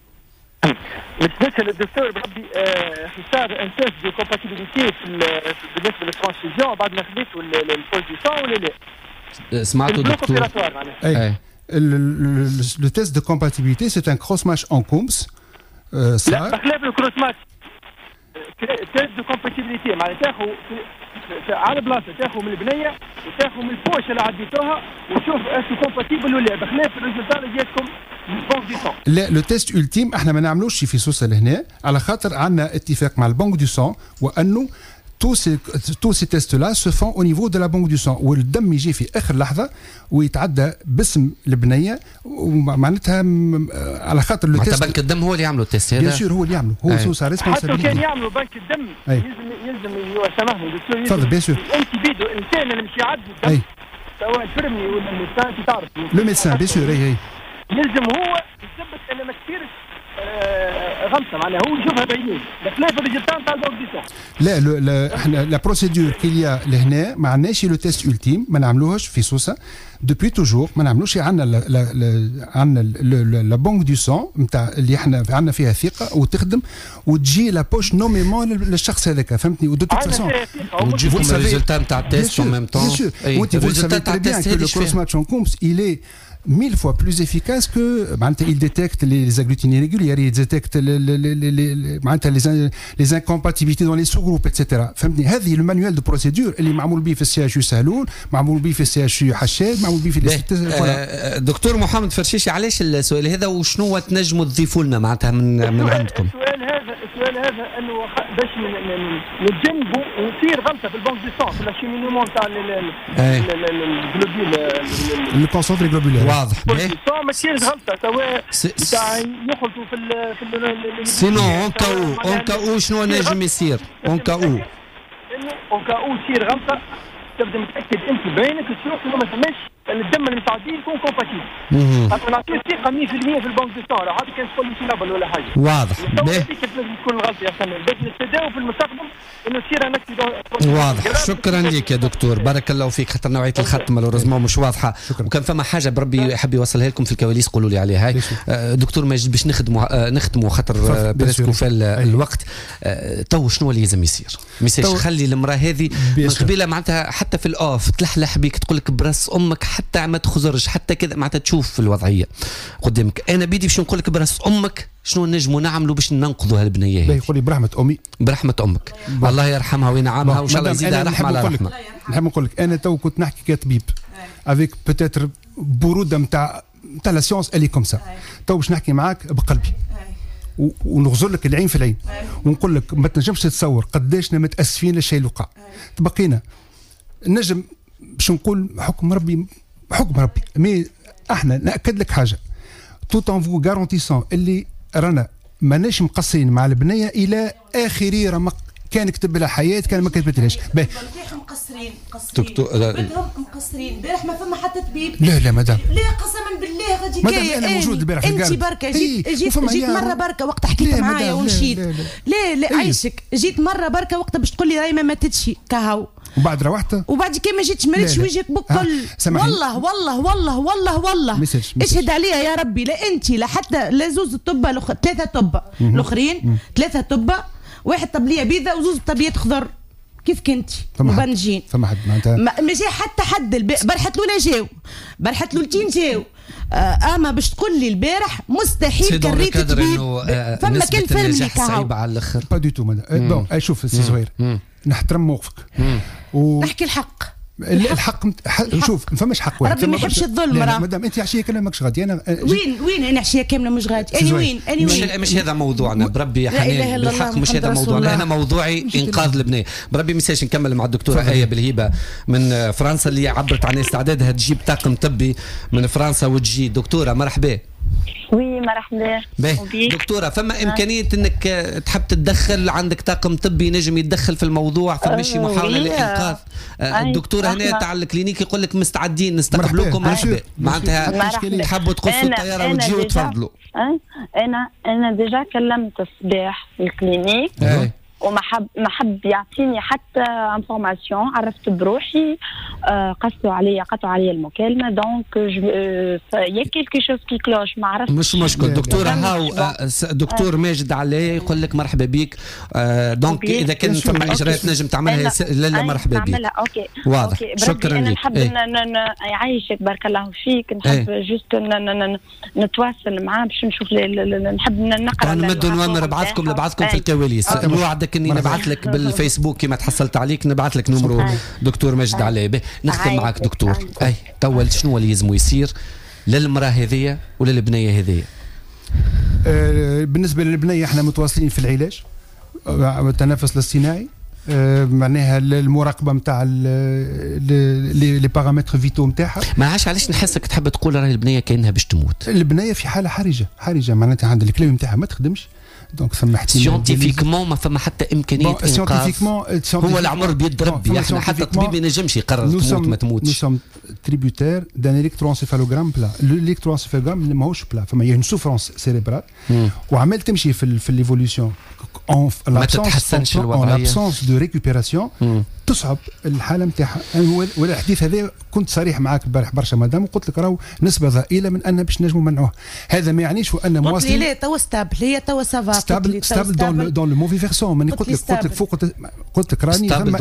نسال الدكتور بربي صار ان تيست دي كومباتيبيليتي بالنسبه للترانسفيزيون بعد ما خديت البوز دو سون ولا لا؟ سمعتوا دكتور؟ Le test de compatibilité, c'est un cross-match en COMS. لا بخلاف الكروس ماتش تيست دو كومباتيبيليتي معناتها تاخذ على بلاصه تاخذ من البنيه وتاخذ من البوش اللي عديتوها وشوف اسو كومباتيبل ولا بخلاف الريزلتا اللي جاتكم من بونك دو سون. لا لو تيست التيم احنا ما نعملوش في سوسه لهنا على خاطر عندنا اتفاق مع البنك دو سون وانه tous ces tests-là se font au niveau de la banque du sang والدم يجي في آخر لحظة ويتعدى باسم البنية ومعناتها على خاطر لو تيست. بنك الدم هو اللي يعملوا التيست هذا؟ بيان سور هو اللي يعملوا هو سوسة ريسبونسابيلتي. حتى كان يعملوا بنك الدم يلزم سامحني دكتور تفضل بيان سور. انت بيدو الانسان اللي مش يعدي الدم سواء الفرمي ولا الميدسان انت تعرف لو ميدسان بيان سور هي يلزم هو يثبت انه ما تصيرش غلطه معناها هو يشوفها بعينيه بخلاف الريزلتان تاع البنك دي سون. لا احنا لا بروسيدور كيليا لهنا ما عندناش لو تيست التيم ما نعملوهش في سوسه دوبوي توجور ما نعملوش. عندنا لا بنك دو سون نتاع اللي احنا عندنا فيها ثقه وتخدم وتجي لا بوش نوميمون للشخص هذاك فهمتني ودو توت فاسون وتجيب الريزلتان نتاع التيست en même temps. وانت vous savez très bien que le cross match en COMS il est 1000 fois plus efficace que il détecte les agglutinés réguliers, il détecte les incompatibilités dans les sous-groupes, etc. فهمتني هذه المانيوال دو بروسيدور اللي معمول به في السي اتش يو سهلول، معمول به في السي اتش يو حشاد، معمول به في دكتور محمد فرشيشي علاش السؤال هذا وشنو تنجموا تضيفوا لنا معناتها من عندكم؟ السؤال هذا انه باش نتجنبوا وتصير غلطه في البنك دي سون في الاشيمينيمون تاع الجلوبول الكونسونتري جلوبولار واضح ما تصيرش غلطه سواء تاع يخلطوا في سينو اون كاو شنو نجم يصير اون كاو تصير غلطه تبدا متاكد انت بعينك تشوف انه ما ثماش الدم اللي متعدي يكون كومباتيبل. خاطر نعطيه ثقه 100% في البنك دو سون هذا كان تقول لي سينابل ولا حاجه. واضح. كيف لازم تكون الغلطه يا فندم باش نستداو في المستقبل انه تصير هناك. واضح. شكرا لك يا دكتور بارك الله فيك. خاطر نوعيه الخط مالوريزمون مش واضحه وكان فما حاجه بربي يحب يوصلها لكم في الكواليس قولوا لي عليها. هاي دكتور ما باش نخدموا خاطر بريسكو في الوقت. تو شنو اللي لازم يصير؟ ما يصيرش خلي المراه هذه من قبيله معناتها حتى في الاوف تلحلح بيك تقول لك براس امك حتى ما تخزرش حتى كذا معناتها تشوف في الوضعيه قدامك. انا بيدي باش نقول لك براس امك شنو نجموا نعملوا باش ننقذوا هالبنيه هذه. يقول لي برحمه امي برحمه امك الله يرحمها وينعمها وان شاء الله يزيدها رحمه على رحمه. نحب نقول لك انا تو كنت نحكي كطبيب افيك بوتيتر بروده نتاع لا سيونس الي كوم سا. تو باش نحكي معاك بقلبي ونغزر لك العين في العين ونقول لك ما تنجمش تتصور قداش متاسفين للشيء اللي وقع. تبقينا نجم باش نقول حكم ربي مي احنا ناكد لك حاجه توت ان فو غارونتيسون اللي رانا ماناش مقصرين مع البنيه الى اخر رمق. كان كتب لها حياه كان ما كتبتلهاش مقصرين مقصرين البارح ما فما حتى طبيب. لا مدام لا قسما بالله غادي كاين انا موجود البارح انت بركه جيت مره بركه وقت حكيت معايا ومشيت. لا عايشك جيت مره بركه وقت باش تقول لي راهي ما ماتتش كهو وبعد روحت وبعد كي ما جيتش مريتش وجهك بكل والله والله والله والله والله اشهد عليها يا ربي. لا انت لا حتى لا زوز الطبه ثلاثه طبه الاخرين ثلاثه طبه واحد طبليه بيضاء وزوز طبليات خضر كيف كنتي مبنجين. فما حد معناتها ما جا حتى حد برحت له لا جاو برحت له التين جاو. اما باش تقول لي البارح مستحيل كريت طبيب فما كان فيلم صعيبه على الاخر با دو تو مدام. بون شوف سي زهير نحترم موقفك نحكي الحق. شوف ما فماش حق واحد. ربي ما يحبش الظلم. راه مدام انت عشيه كلامك ماكش غادي. انا وين انا عشيه كامله مش غادي. انا وين مش هذا موضوعنا بربي يا حنان بالحق مش هذا موضوعنا. انا موضوعي انقاذ البنيه بربي. مساش نكمل مع الدكتوره آية بالهيبه من فرنسا اللي عبرت عن استعدادها تجيب طاقم طبي من فرنسا وتجي. دكتوره مرحبا. وي مرحبا. دكتوره فما امكانيه انك تحب تتدخل عندك طاقم طبي نجم يتدخل في الموضوع فماشي محاوله للانقاذ. الدكتوره هنا تاع الكلينيك يقول لك مستعدين نستقبلوكم مرحبا. معناتها تحبوا تقصوا الطياره وتجيوا وتفضلوا. انا ديجا كلمت الصباح في الكلينيك ما حب يعطيني حتى انفورماسيون. عرفت بروحي، قطعوا عليا المكالمه. دونك يا كيلكو شوز كي كلوش ما عرفتش. مش مشكل دكتوره هاو. دكتور ماجد علي يقول لك مرحبا بك. دونك اذا كان ثم اجراءات نجم تعملها لا مرحبا بك. اوكي واضح. شكرا انا لك. نحب يعيشك بارك الله فيك. نحب جوست نتواصل معاه باش نشوف نحب نقرا. نمدوا نوامر نبعثكم في الكواليس. نوعدك اني نبعث لك بالفيسبوك كما تحصلت عليك، نبعث لك نمرو دكتور ماجد علي. نختم معك دكتور. توا شنو اللي لازم يصير للمراه هذية وللبنية هذية؟ بالنسبة للبنية احنا متواصلين في العلاج، التنفس الاصطناعي، معناها المراقبه نتاع لي بارامتر فيتو نتاعها. ما عادش علاش نحسك تحب تقول راهي البنيه كانها باش تموت. البنيه في حاله حرجه معناتها عند الكلام نتاعها ما تخدمش. دونك ثم احتمال سيونتيفيكمون ما فما حتى امكانيه انقاذ. هو العمر بيد ربي. احنا حتى الطبيب ما ينجمش يقرر تموت ما تموتش. نو سوم تريبيوتير دان الكترونسيفالوغرام بلا. الالكترونسيفالوغرام ماهوش بلا، فما ين سوفرونس سيريبرال وعمال تمشي في الايفوليوشن. ما تتحسنش الوضعيه. لابسونس دو ريكوبيراسيون تصعب الحاله نتاعها. والحديث هذا كنت صريح معك البارح برشا مدام، وقلت لك راهو نسبه ضئيله من ان باش نجموا منعوها. هذا ما يعنيش ان مواصلين. قلت لي توا ستابل، هي توا سافا ستابل دون لو موفي فيرسون. ماني قلت لك فوق، قلت لك راني ثم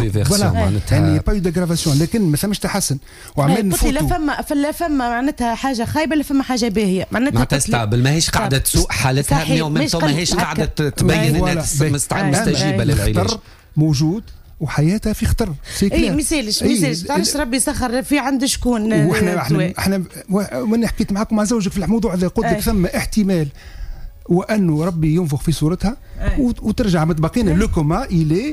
يعني با يو ديغرافاسيون، لكن ما ثماش تحسن. وعمال نفوتوا لا فما معناتها حاجه خايبه، لا فما حاجه باهيه. معناتها ستابل ماهيش قاعده تسوء حالتها، ماهيش قاعده تبين انها مستجيبه للعلاج. موجود وحياتها في خطر. اي ميسالش تعرفش ربي سخر في عند شكون. احنا وانا حكيت معكم مع زوجك في الموضوع هذا، قلت لك ثم احتمال وانه ربي ينفخ في صورتها وترجع متبقين. لو كوما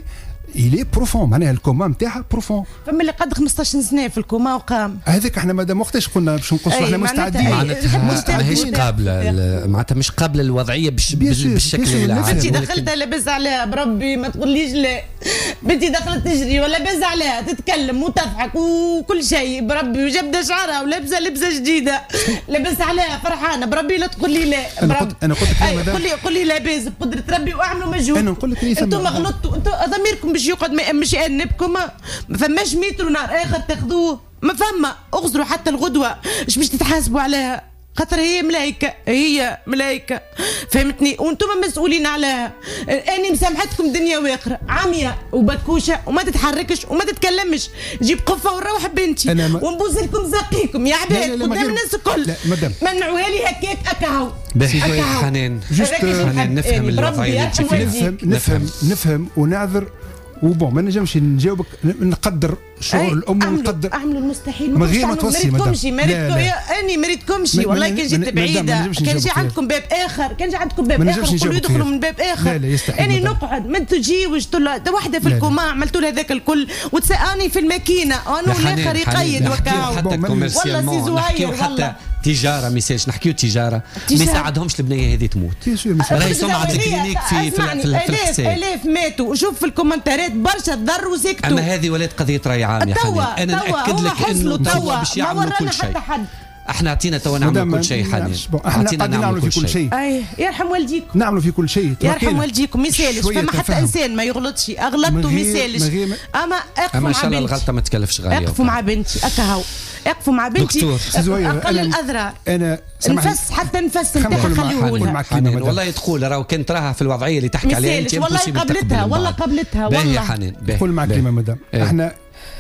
إلي بروفون، معناها الكوما نتاعها بروفون. فما اللي قد 15 سنه في الكوما وقام. هذاك احنا مادام وقتاش قلنا باش نقصوا احنا مستعدين. معناتها ماهيش قابله، معناتها مش قابله الوضعيه بالشكل اللي بنتي دخلت لاباس عليها بربي ما تقوليش لا. بنتي دخلت تجري ولا باس عليها تتكلم وتضحك وكل شيء بربي، وجابده شعرها ولابسه لبسه جديده لاباس عليها فرحانه بربي. لا تقول لي لا. انا قلت لك مدام قول لي لاباس بقدره ربي واعملوا مجهود. انا نقول لك انتم غلطتوا، انتم ضميركم باش يقعد ما يأمش يأنبكم. ما فماش متر ونهار اخر تاخذوه، ما فما. اغزروا حتى الغدوه ايش باش تتحاسبوا عليها، خاطر هي ملايكه فهمتني، وانتم مسؤولين عليها. اني مسامحتكم دنيا واخره، عمية وبكوشه وما تتحركش وما تتكلمش. جيب قفه ونروح بنتي ونبوز لكم زقيكم يا عباد قدام الناس الكل. منعوها لي هكاك اكاهو. حنان نفهم الوضعيه اللي نفهم ونعذر. وبون ما نجمش نجاوبك، نقدر شعور الام ونقدر. اعملوا المستحيل. ما غير ما توصي اني ما ريتكمش والله. كان جيت بعيده كان جي عندكم باب اخر، قولوا يدخلوا من باب اخر. لا يستحيل. اني نقعد ما تجيوش وحده في الكوما عملتوا لها هذاك الكل وتسالني في الماكينه وانا والاخر يقيد وكاو. والله سي زهير حتى تجاره ميساج نحكيو تجاره ما يساعدهمش البنيه هذه تموت. راهي سمعت الكلينيك في الحساب الاف ماتوا. وشوف في الكومنتات برشا تضروا وسكتوا. اما هذه ولات قضيه راي عام يا حنان. انا ناكد لك انه توا باش يعملوا كل شيء. احنا اعطينا توا نعملوا كل شيء حنان. اعطينا نعملوا في كل شيء. يرحم والديكم. نعملوا في كل شيء. يرحم والديكم ما يسالش. فما حتى انسان ما يغلطش، اغلطوا ما يسالش. اما اقفوا مع ان شاء الله الغلطه ما تكلفش غاليه. اقفوا مع بنتي اكاهو، اقفوا مع بنتي. اقل الاضرار. انا نفس حتى نفس نتاعها خلوه حنان. والله تقول راهو كنت راها في الوضعيه اللي تحكي عليها انت والله قبلتها والله حنان. نقول معك كلمه مدام. احنا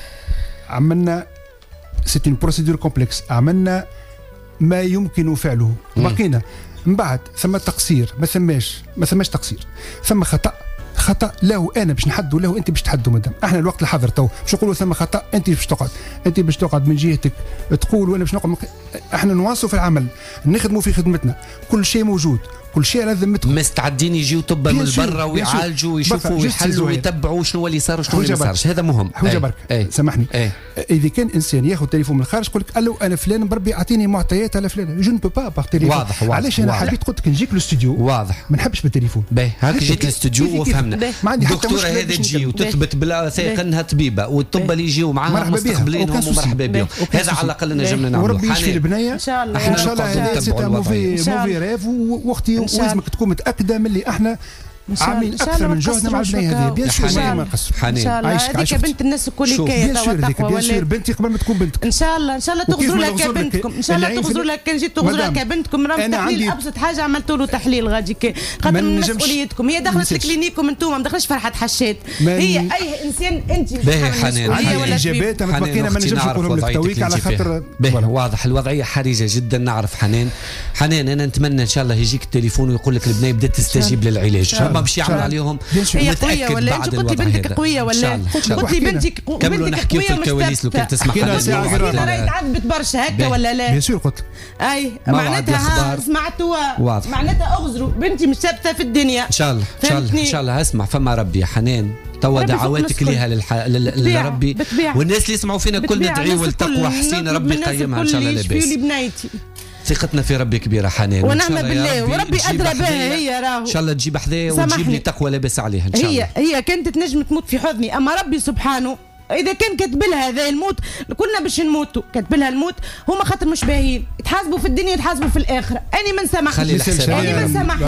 عملنا سيت اون بروسيدور كومبلكس، عملنا ما يمكن فعله. بقينا من بعد ثم تقصير، ما ثماش تقصير، ثم خطا له انا باش نحدوا له انت باش تحدوا مدام. احنا الوقت الحاضر تو باش نقولوا ثم خطا، انت باش تقعد من جهتك تقول وانا باش نقعد. احنا نواصلوا في العمل، نخدموا في خدمتنا، كل شيء موجود، كل شيء على ذمتكم. مستعدين يجيو طبا من برا ويعالجوا ويشوفوا ويحلوا ويتبعوا شنو اللي صار وشنو اللي ما صارش. هذا مهم. حاجه برك سامحني. اذا كان انسان ياخذ تليفون من الخارج يقول لك الو انا فلان بربي اعطيني معطيات على فلان، جو نبو با باغ تليفون. واضح. علاش انا حبيت قلت لك نجيك للاستوديو واضح ما نحبش بالتليفون. هاك جيت للاستوديو وفهمنا. الدكتوره هذه تجي وتثبت بلا ثقه انها طبيبه، والطب اللي يجوا معاها مستقبلينهم ومرحبا بهم. هذا على الاقل نجمنا نعملوا. وربي يشفي البنيه ان شاء الله. ان شاء الله هذا سي موفي ريف. واختي ولازمك تكون متاكده من اللي احنا عاملين اكثر من جهدنا مع البنيه هذه بيان سور ما نقصوا. ان شاء الله هذيك بنت الناس الكل كاية بيان سور بنتي قبل ما تكون بنتك. ان شاء الله تغزوا لها كبنتكم، ان شاء الله تغزوا لها. كان جيت تغزوا لها كبنتكم راه تحليل ابسط حاجه عملتوا له تحليل غادي خاطر من مسؤوليتكم. هي دخلت لكلينيكم انتم، ما دخلش فرحه حشات. هي اي انسان انت هي ولا اجابات ما بقينا ما نجمش نقولهم لك تويك على خاطر واضح الوضعيه حرجه جدا. نعرف حنان انا نتمنى ان شاء الله يجيك التليفون ويقول لك البنيه بدات تستجيب للعلاج. ما باش يعمل عليهم. هي قويه ولا انت قلت لي بنتك قويه ولا قلت لي بنتك قويه في الكواليس لو كنت تسمع حنا راهي تعذبت برشا هكا ولا لا؟ بيان سور قلت اي معناتها سمعتوها معناتها اغزروا بنتي مش ثابته في الدنيا. ان شاء الله ان شاء الله اسمع فما ربي يا حنان توا دعواتك ليها لربي والناس اللي يسمعوا فينا الكل ندعيو لتقوى حسين ربي يقيمها ان شاء الله لاباس. ثقتنا في ربي كبيره حنان ونعم بالله وربي ادرى بها. هي راهو ان شاء الله تجيب حذايا وتجيب لي تقوى لاباس عليها ان شاء الله. هي كانت تنجم تموت في حضني، اما ربي سبحانه اذا كان كاتب لها هذا الموت كنا باش نموتوا. كاتب لها الموت هما خاطر مش باهيين، يتحاسبوا في الدنيا يتحاسبوا في الاخره. اني من سمح